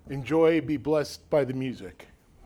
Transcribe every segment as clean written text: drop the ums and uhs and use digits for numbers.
Enjoy, be blessed by the music.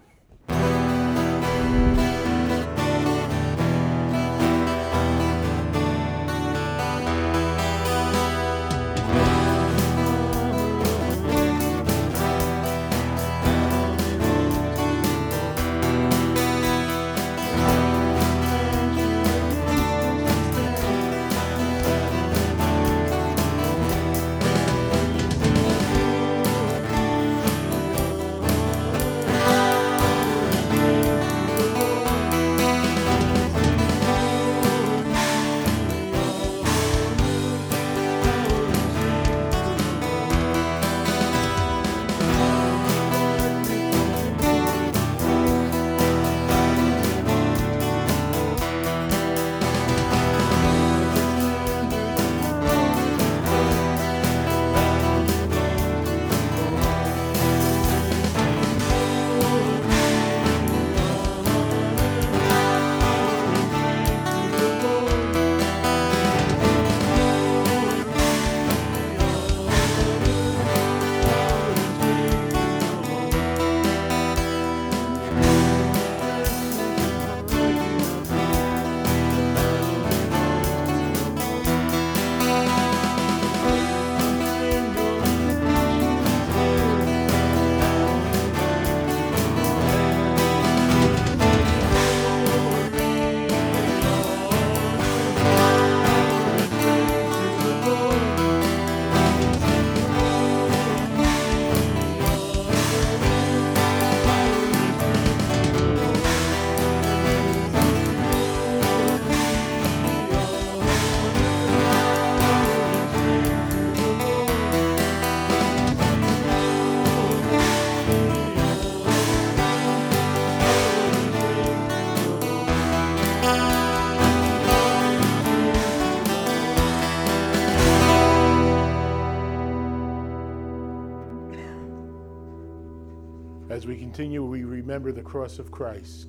As we continue, we remember the cross of Christ.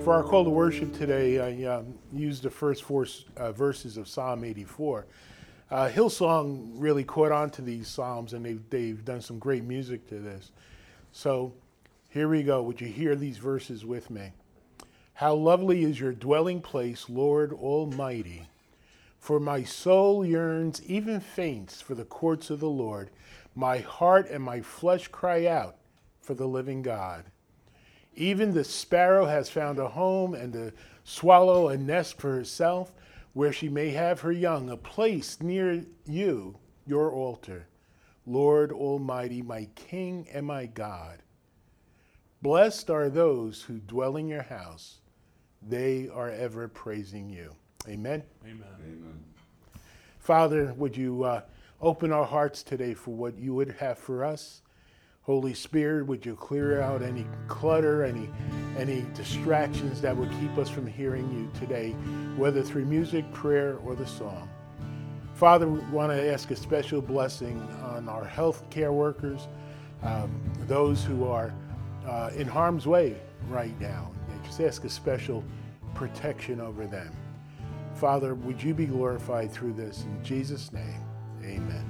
For our call to worship today, I used the first four verses of Psalm 84. Hillsong really caught on to these psalms, and they've done some great music to this. So here we go. Would you hear these verses with me? How lovely is your dwelling place, Lord Almighty. For my soul yearns, even faints, for the courts of the Lord. My heart and my flesh cry out for the living God. Even the sparrow has found a home, and the swallow a nest for herself, where she may have her young, a place near you, your altar. Lord Almighty, my King and my God. Blessed are those who dwell in your house. They are ever praising you. Amen. Amen. Amen. Father, would you open our hearts today for what you would have for us? Holy Spirit, would you clear out any clutter, any distractions that would keep us from hearing you today, whether through music, prayer, or the song? Father, we want to ask a special blessing on our health care workers, those who are in harm's way right now. Just ask a special protection over them. Father, would you be glorified through this? In Jesus' name, amen.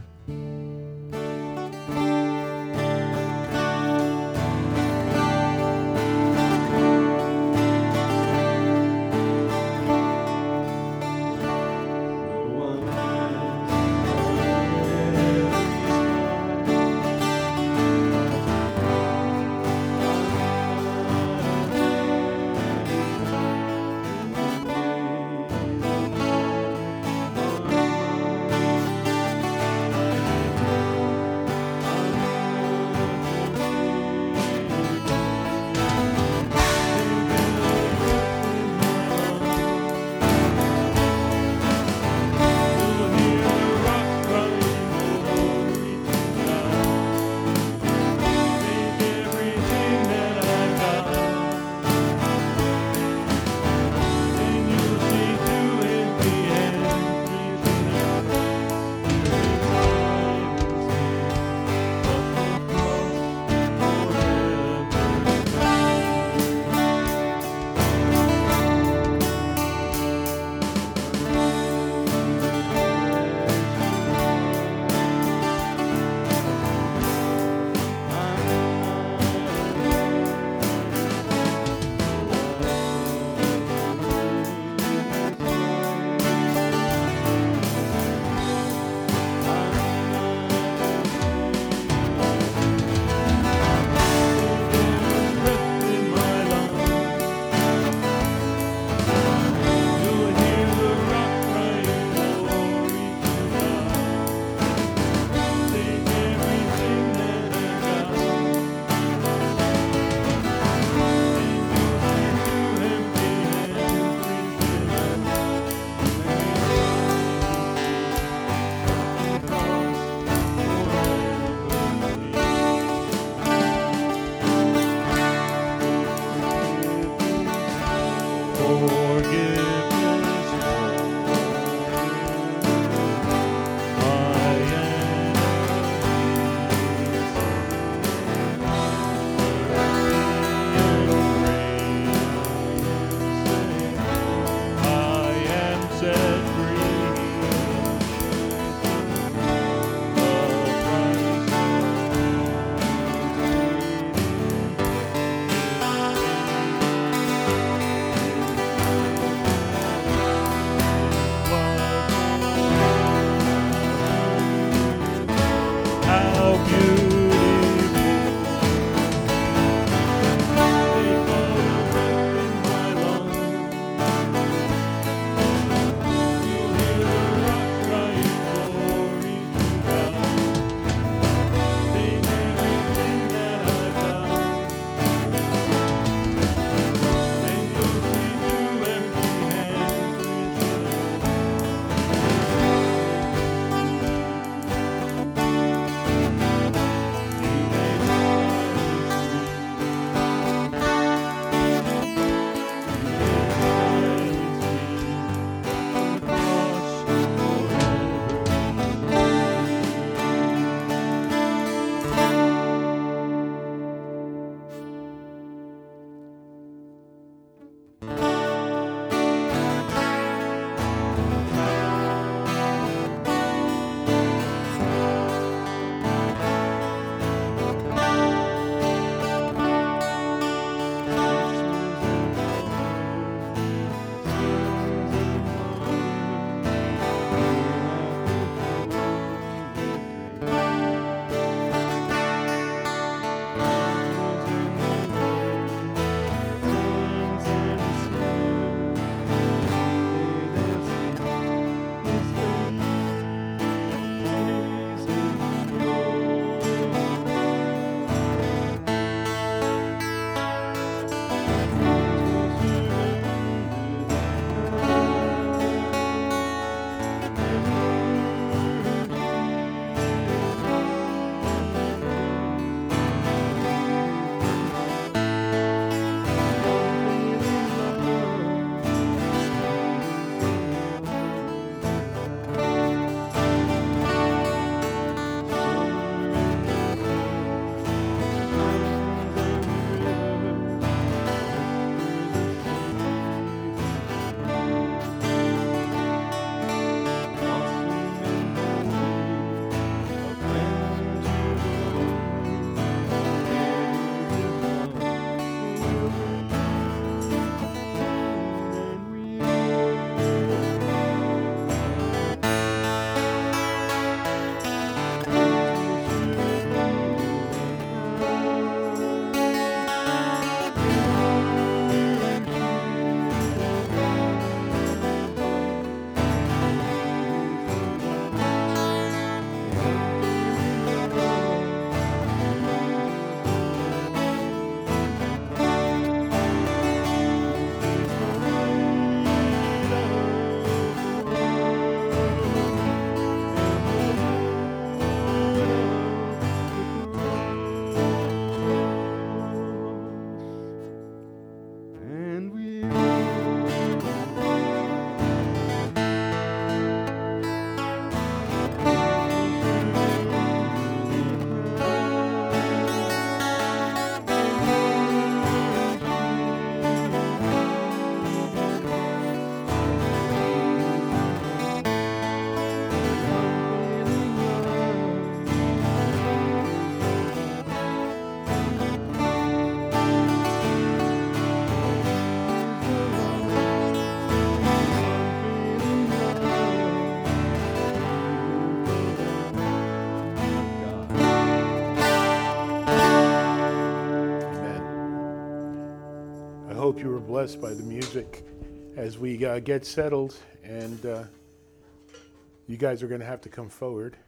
you were blessed by the music as we get settled, and you guys are going to have to come forward.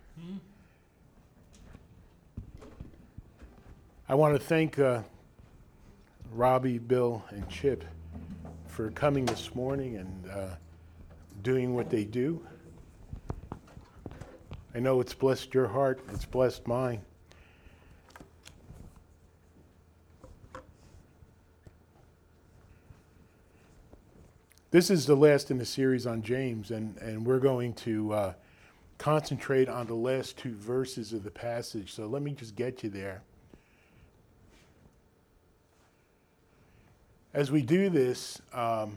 I want to thank Robbie, Bill, and Chip for coming this morning and doing what they do. I know it's blessed your heart, it's blessed mine. This is the last in the series on James, and we're going to concentrate on the last two verses of the passage. So let me just get you there. As we do this, I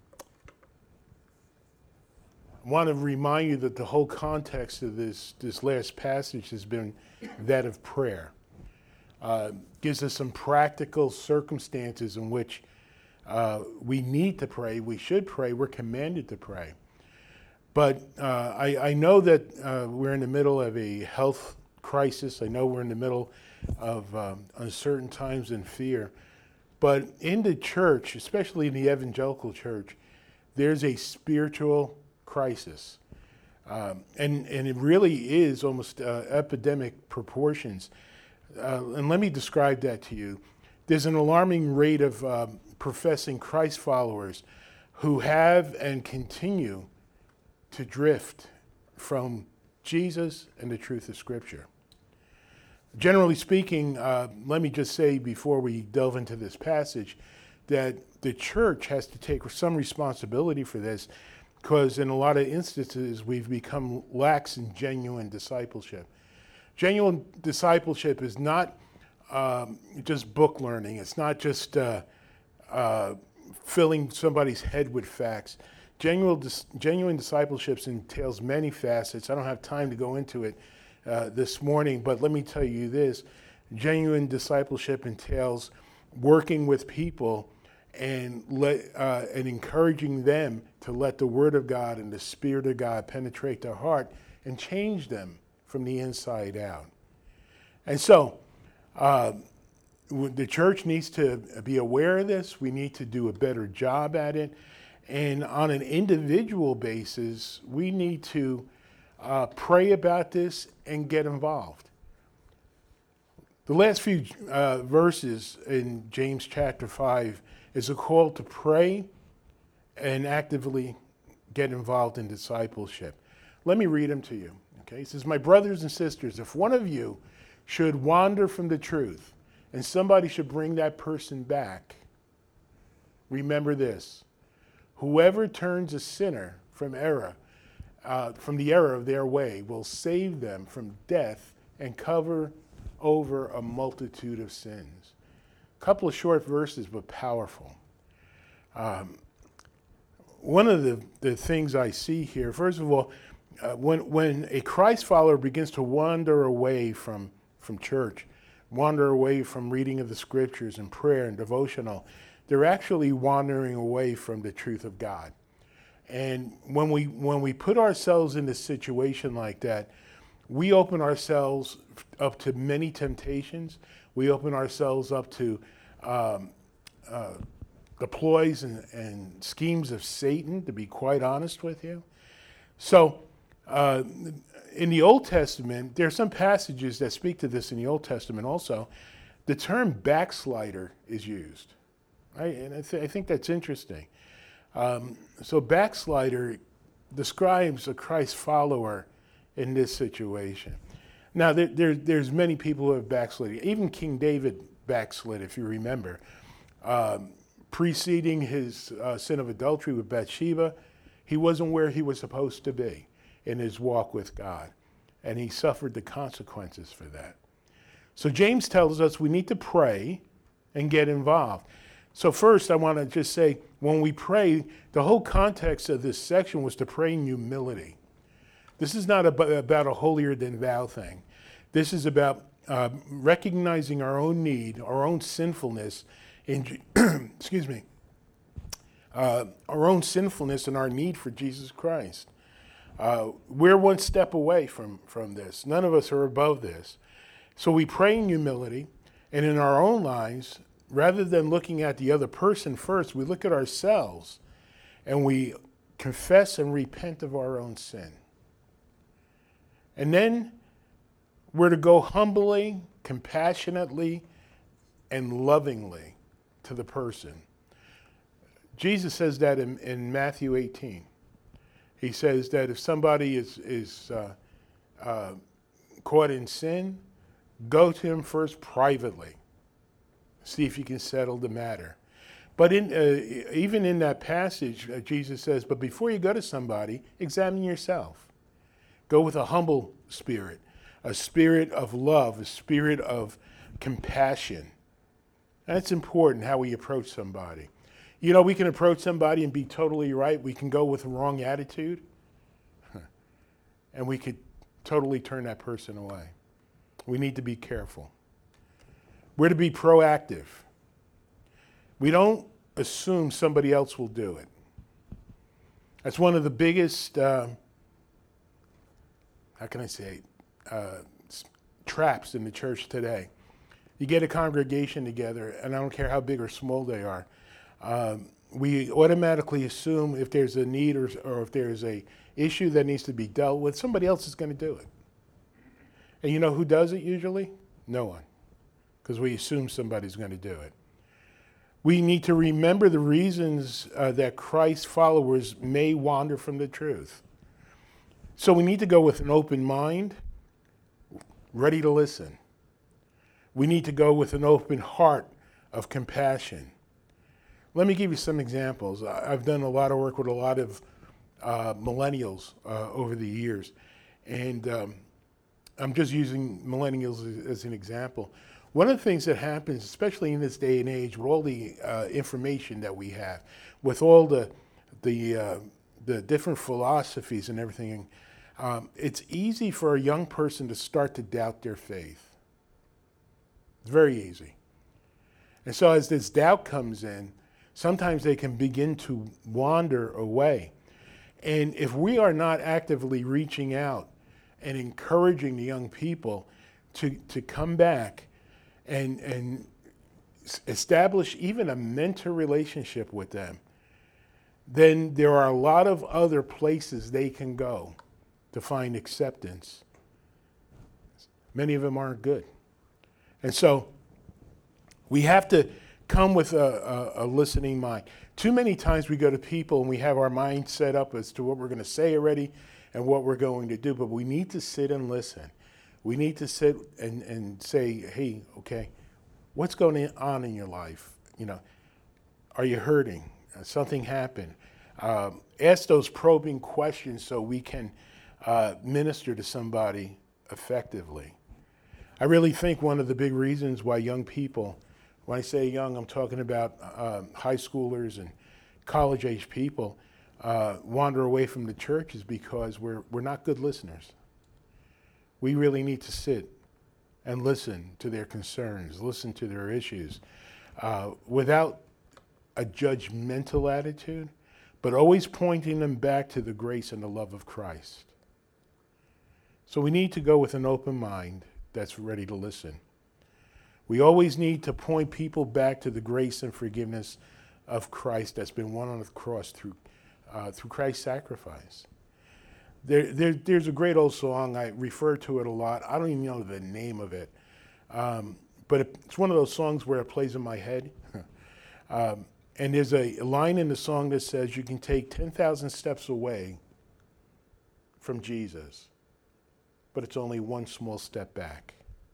want to remind you that the whole context of this last passage has been that of prayer. Gives us some practical circumstances in which we need to pray, we should pray, we're commanded to pray. But I know that we're in the middle of a health crisis. I know we're in the middle of uncertain times and fear. But in the church, especially in the evangelical church, there's a spiritual crisis. And it really is almost epidemic proportions. And let me describe that to you. There's an alarming rate of professing Christ followers who have and continue to drift from Jesus and the truth of Scripture. Generally speaking, let me just say before we delve into this passage that the church has to take some responsibility for this, because in a lot of instances we've become lax in genuine discipleship. Genuine discipleship is not just book learning. It's not just filling somebody's head with facts. Genuine discipleship entails many facets. I don't have time to go into it this morning, but let me tell you this. Genuine discipleship entails working with people and encouraging them to let the Word of God and the Spirit of God penetrate their heart and change them from the inside out. And so, the church needs to be aware of this. We need to do a better job at it. And on an individual basis, we need to pray about this and get involved. The last few verses in James chapter 5 is a call to pray and actively get involved in discipleship. Let me read them to you. Okay, it says, "My brothers and sisters, if one of you should wander from the truth, and somebody should bring that person back, remember this: whoever turns a sinner from the error of their way will save them from death and cover over a multitude of sins." A couple of short verses, but powerful. One of the things I see here, first of all, when a Christ follower begins to wander away from church, wander away from reading of the Scriptures and prayer and devotional, they're actually wandering away from the truth of God. And when we put ourselves in a situation like that, we open ourselves up to many temptations. We open ourselves up to the ploys and schemes of Satan, to be quite honest with you. So in the Old Testament, there are some passages that speak to this in the Old Testament also. The term backslider is used, right? And I think that's interesting. So backslider describes a Christ follower in this situation. Now, there's many people who have backslid. Even King David backslid, if you remember. Preceding his sin of adultery with Bathsheba, he wasn't where he was supposed to be in his walk with God, and he suffered the consequences for that. So James tells us we need to pray and get involved. So first, I want to just say, when we pray, the whole context of this section was to pray in humility. This is not about a holier-than-thou thing. This is about recognizing our own need, our own sinfulness, excuse me, our own sinfulness and our need for Jesus Christ. We're one step away from this. None of us are above this. So we pray in humility, and in our own lives, rather than looking at the other person first, we look at ourselves and we confess and repent of our own sin. And then we're to go humbly, compassionately, and lovingly to the person. Jesus says that in Matthew 18. He says that if somebody is caught in sin, go to him first privately. See if you can settle the matter. But even in that passage, Jesus says, but before you go to somebody, examine yourself. Go with a humble spirit, a spirit of love, a spirit of compassion. That's important, how we approach somebody. You know, we can approach somebody and be totally right. We can go with the wrong attitude, and we could totally turn that person away. We need to be careful. We're to be proactive. We don't assume somebody else will do it. That's one of the biggest, traps in the church today. You get a congregation together, and I don't care how big or small they are, we automatically assume if there's a need or if there's a issue that needs to be dealt with, somebody else is going to do it. And you know who does it usually? No one, because we assume somebody's going to do it. We need to remember the reasons that Christ's followers may wander from the truth. So we need to go with an open mind, ready to listen. We need to go with an open heart of compassion. Let me give you some examples. I've done a lot of work with a lot of millennials over the years, and I'm just using millennials as an example. One of the things that happens, especially in this day and age, with all the information that we have, with all the different philosophies and everything, it's easy for a young person to start to doubt their faith. It's very easy. And so as this doubt comes in, sometimes they can begin to wander away. And if we are not actively reaching out and encouraging the young people to come back and establish even a mentor relationship with them, then there are a lot of other places they can go to find acceptance. Many of them aren't good. And so we have to come with a listening mind. Too many times we go to people and we have our mind set up as to what we're going to say already and what we're going to do, but we need to sit and listen. We need to sit and say, hey, okay, what's going on in your life? You know, are you hurting? Something happened. Ask those probing questions so we can minister to somebody effectively. I really think one of the big reasons why young people, when I say young, I'm talking about high schoolers and college-age people, wander away from the church is because we're not good listeners. We really need to sit and listen to their concerns, listen to their issues, without a judgmental attitude, but always pointing them back to the grace and the love of Christ. So we need to go with an open mind that's ready to listen. We always need to point people back to the grace and forgiveness of Christ that's been won on the cross through Christ's sacrifice. There's a great old song. I refer to it a lot. I don't even know the name of it. But it's one of those songs where it plays in my head. And there's a line in the song that says, you can take 10,000 steps away from Jesus, but it's only one small step back.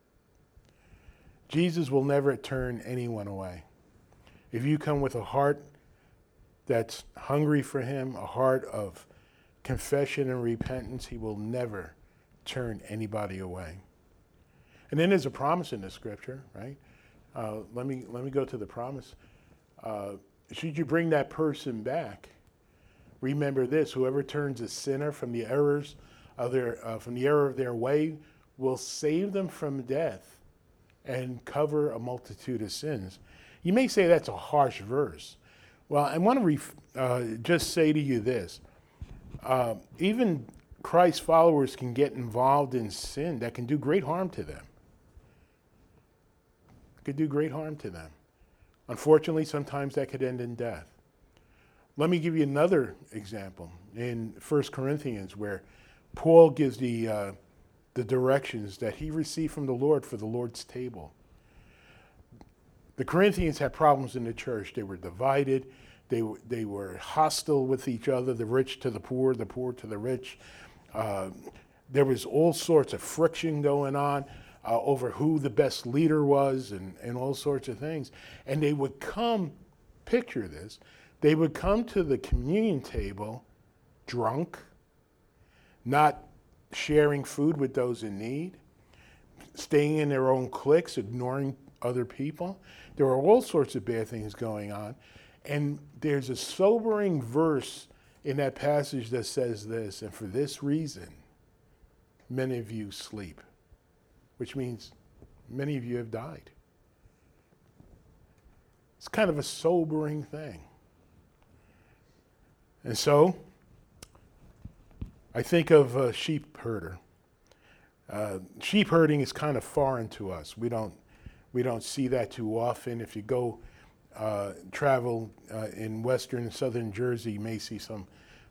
Jesus will never turn anyone away. If you come with a heart that's hungry for him, a heart of confession and repentance, he will never turn anybody away. And then there's a promise in the scripture, right? Let me go to the promise. Should you bring that person back, remember this: whoever turns a sinner from the error of their way will save them from death and cover a multitude of sins. You may say that's a harsh verse. Well, I want to just say to you this. Even Christ's followers can get involved in sin that can do great harm to them. It could do great harm to them. Unfortunately, sometimes that could end in death. Let me give you another example in 1 Corinthians where Paul gives the directions that he received from the Lord for the Lord's table. The Corinthians had problems in the church. They were divided. They were hostile with each other, the rich to the poor to the rich. There was all sorts of friction going on over who the best leader was and all sorts of things. And they would come, picture this, they would come to the communion table drunk, not sharing food with those in need, staying in their own cliques, ignoring other people. There were all sorts of bad things going on. And there's a sobering verse in that passage that says this, and for this reason, many of you sleep, which means many of you have died. It's kind of a sobering thing. And so, I think of a sheep herder. Sheep herding is kind of foreign to us. We don't see that too often. If you go travel in western and southern Jersey, you may see some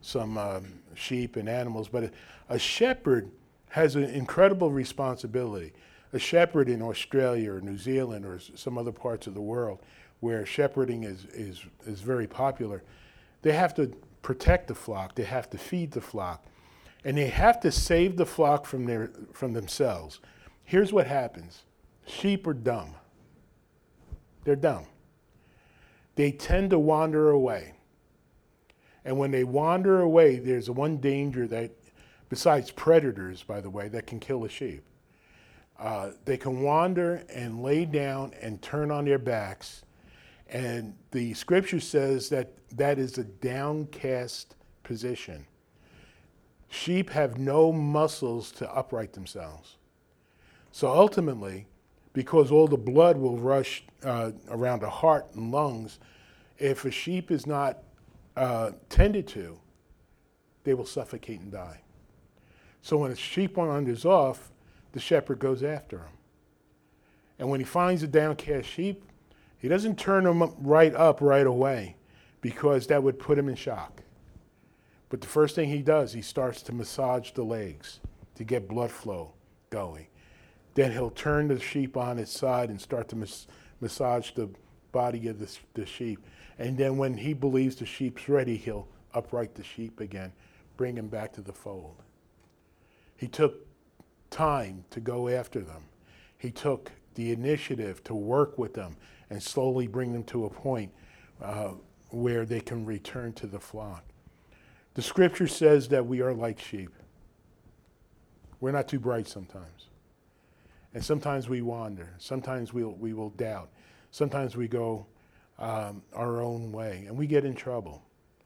sheep and animals. But a shepherd has an incredible responsibility. A shepherd in Australia or New Zealand or some other parts of the world where shepherding is very popular, they have to protect the flock. They have to feed the flock. And they have to save the flock from themselves. Here's what happens. Sheep are dumb. They're dumb. They tend to wander away. And when they wander away, there's one danger that, besides predators, by the way, that can kill a sheep. They can wander and lay down and turn on their backs. And the scripture says that that is a downcast position. Sheep have no muscles to upright themselves. So ultimately, because all the blood will rush around the heart and lungs, if a sheep is not tended to, they will suffocate and die. So when a sheep wanders off, the shepherd goes after him. And when he finds a downcast sheep, he doesn't turn them right up right away because that would put him in shock. But the first thing he does, he starts to massage the legs to get blood flow going. Then he'll turn the sheep on its side and start to massage the body of the sheep. And then when he believes the sheep's ready, he'll upright the sheep again, bring him back to the fold. He took time to go after them. He took the initiative to work with them and slowly bring them to a point where they can return to the flock. The scripture says that we are like sheep. We're not too bright sometimes. And sometimes we wander. Sometimes we will doubt. Sometimes we go our own way and we get in trouble.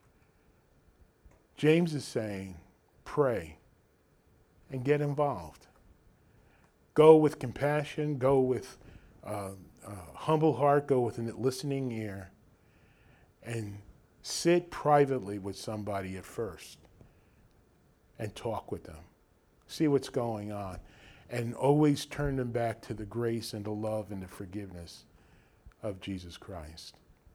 James is saying, pray and get involved. Go with compassion, go with humble heart, go with a listening ear, and sit privately with somebody at first and talk with them. See what's going on. And always turn them back to the grace and the love and the forgiveness of Jesus Christ.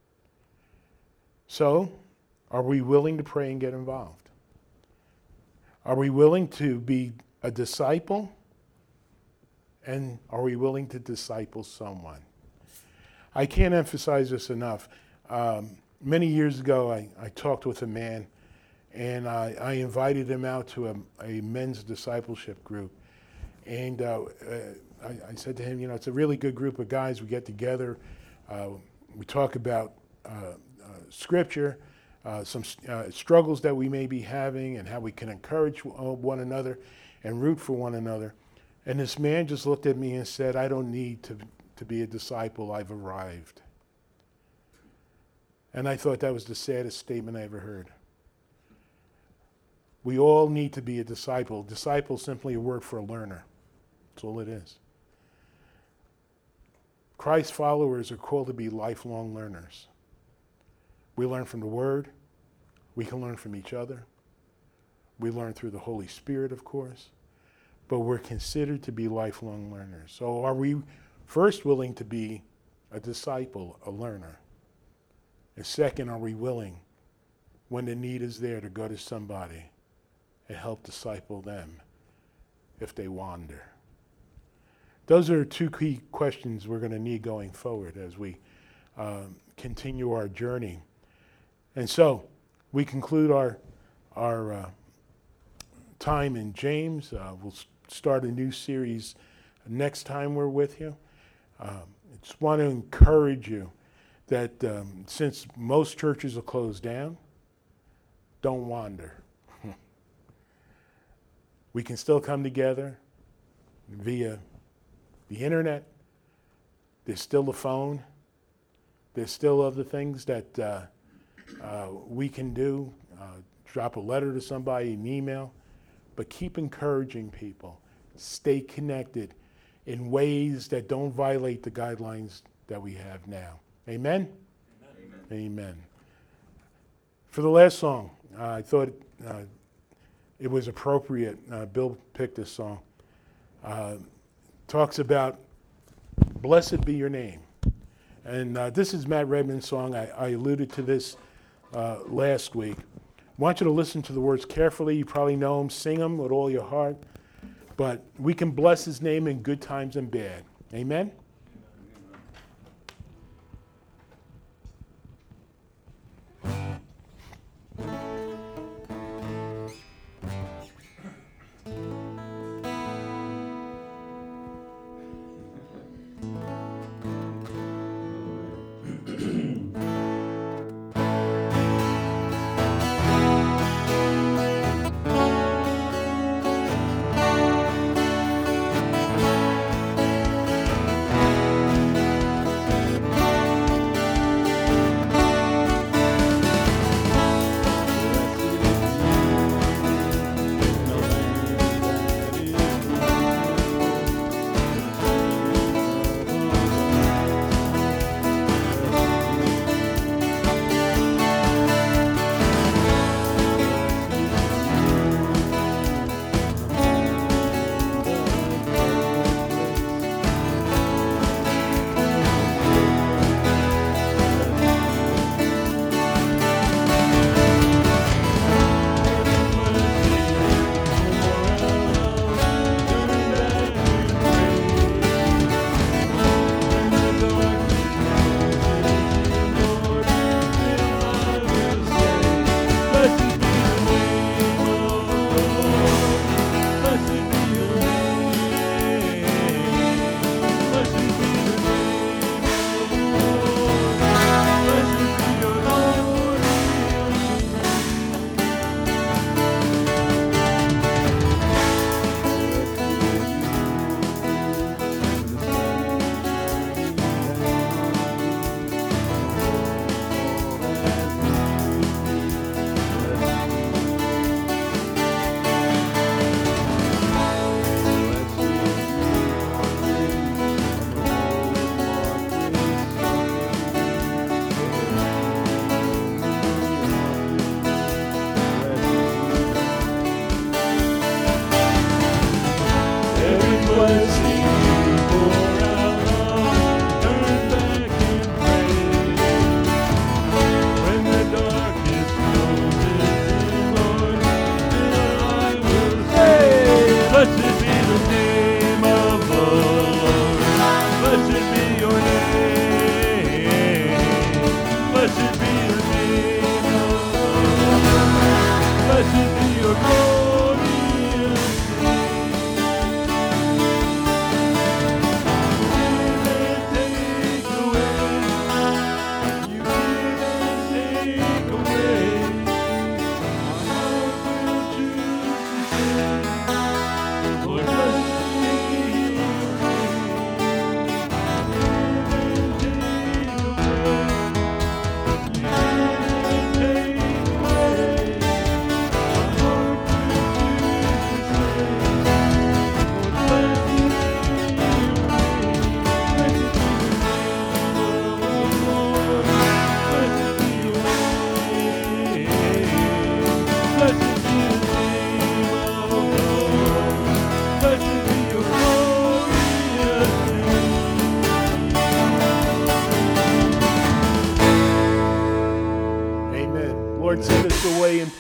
So, are we willing to pray and get involved? Are we willing to be a disciple? And are we willing to disciple someone? I can't emphasize this enough. Many years ago, I talked with a man, and I invited him out to a men's discipleship group. And I said to him, you know, it's a really good group of guys. We get together. We talk about Scripture, some struggles that we may be having, and how we can encourage one another and root for one another. And this man just looked at me and said, I don't need to be a disciple. I've arrived. And I thought that was the saddest statement I ever heard. We all need to be a disciple. Disciple is simply a word for a learner. That's all it is. Christ followers are called to be lifelong learners. We learn from the Word. We can learn from each other. We learn through the Holy Spirit, of course. But we're considered to be lifelong learners. So are we first willing to be a disciple, a learner? And second, are we willing, when the need is there, to go to somebody and help disciple them if they wander? Those are two key questions we're going to need going forward as we continue our journey. And so we conclude our time in James. We'll start a new series next time we're with you. I just want to encourage you that since most churches are closed down, don't wander. We can still come together via the internet. There's still the phone. There's still other things that we can do. Drop a letter to somebody, an email. But keep encouraging people. Stay connected in ways that don't violate the guidelines that we have now. Amen? Amen. Amen. For the last song, I thought it was appropriate. Bill picked this song. Talks about, blessed be your name. And this is Matt Redman's song. I alluded to this last week. I want you to listen to the words carefully. You probably know them. Sing them with all your heart. But we can bless his name in good times and bad. Amen?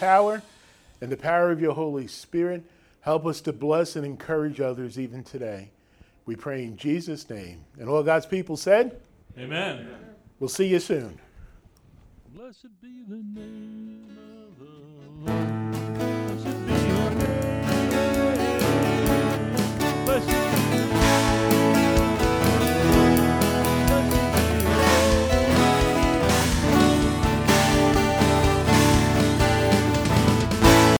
power and the power of your Holy Spirit. Help us to bless and encourage others even today. We pray in Jesus' name. And all God's people said? Amen. We'll see you soon. Blessed be the name of the Lord.